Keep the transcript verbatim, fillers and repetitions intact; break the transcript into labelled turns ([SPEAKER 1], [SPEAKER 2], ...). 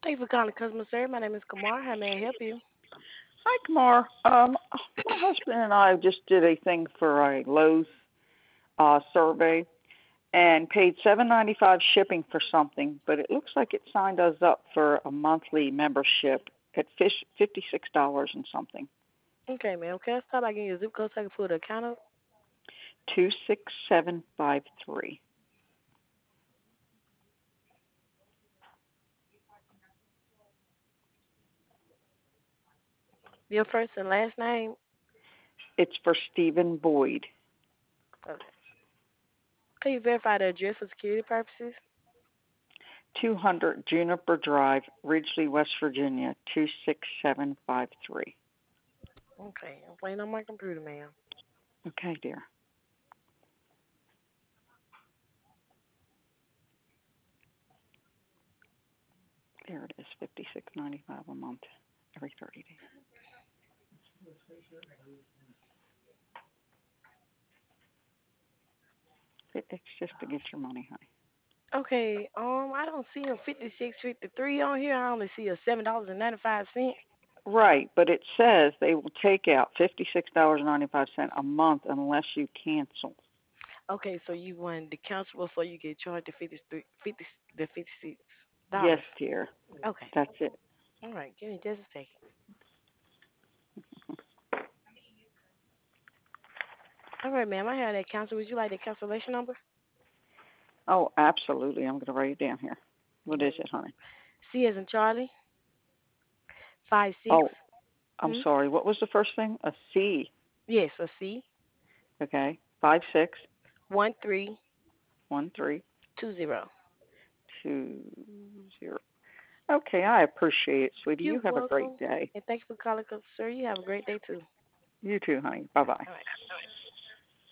[SPEAKER 1] Thank you for calling customer service. My name is Kamar. How may I help you?
[SPEAKER 2] Hi, Kamar. Um, my husband and I just did a thing for a Lowe's uh, survey and paid seven ninety five shipping for something, but it looks like it signed us up for a monthly membership at fifty six dollars and something.
[SPEAKER 1] Okay, ma'am. Can I start by getting your zip code so I can pull the account up?
[SPEAKER 2] Two six seven five three.
[SPEAKER 1] Your first and last name?
[SPEAKER 2] It's for Stephen Boyd.
[SPEAKER 1] Okay. Can you verify the address for security purposes?
[SPEAKER 2] Two hundred Juniper Drive, Ridgely, West Virginia. Two six seven five three.
[SPEAKER 1] Okay. I'm playing on my computer, ma'am.
[SPEAKER 2] Okay, dear. There it is. Fifty six ninety five a month, every thirty days. It, it's just to get your money, honey.
[SPEAKER 1] Okay. Um, I don't see a fifty-six fifty-three on here. I only see a seven dollars and ninety-five cents.
[SPEAKER 2] Right, but it says they will take out fifty six dollars and ninety five cents a month unless you cancel.
[SPEAKER 1] Okay, so you wanted to cancel before you get charged the fifty-three, fifty, the fifty-six
[SPEAKER 2] Yes,
[SPEAKER 1] dollars.
[SPEAKER 2] dear.
[SPEAKER 1] Okay.
[SPEAKER 2] That's it.
[SPEAKER 1] All right. Give me just a second. All right, ma'am. I have that cancel. Would you like the cancellation number?
[SPEAKER 2] Oh, absolutely. I'm going to write it down here. What is
[SPEAKER 1] Okay.
[SPEAKER 2] it, honey?
[SPEAKER 1] C as in Charlie. Five six.
[SPEAKER 2] Oh, I'm
[SPEAKER 1] Hmm?
[SPEAKER 2] sorry. What was the first thing? A C.
[SPEAKER 1] Yes, a C.
[SPEAKER 2] Okay. Five six
[SPEAKER 1] One three
[SPEAKER 2] one three
[SPEAKER 1] two zero.
[SPEAKER 2] two zero. Okay, I appreciate it, sweetie.
[SPEAKER 1] You're
[SPEAKER 2] You have a great
[SPEAKER 1] welcome.
[SPEAKER 2] day.
[SPEAKER 1] And thank you for calling, sir. You have a great day too.
[SPEAKER 2] You too, honey. Bye bye.
[SPEAKER 1] All right.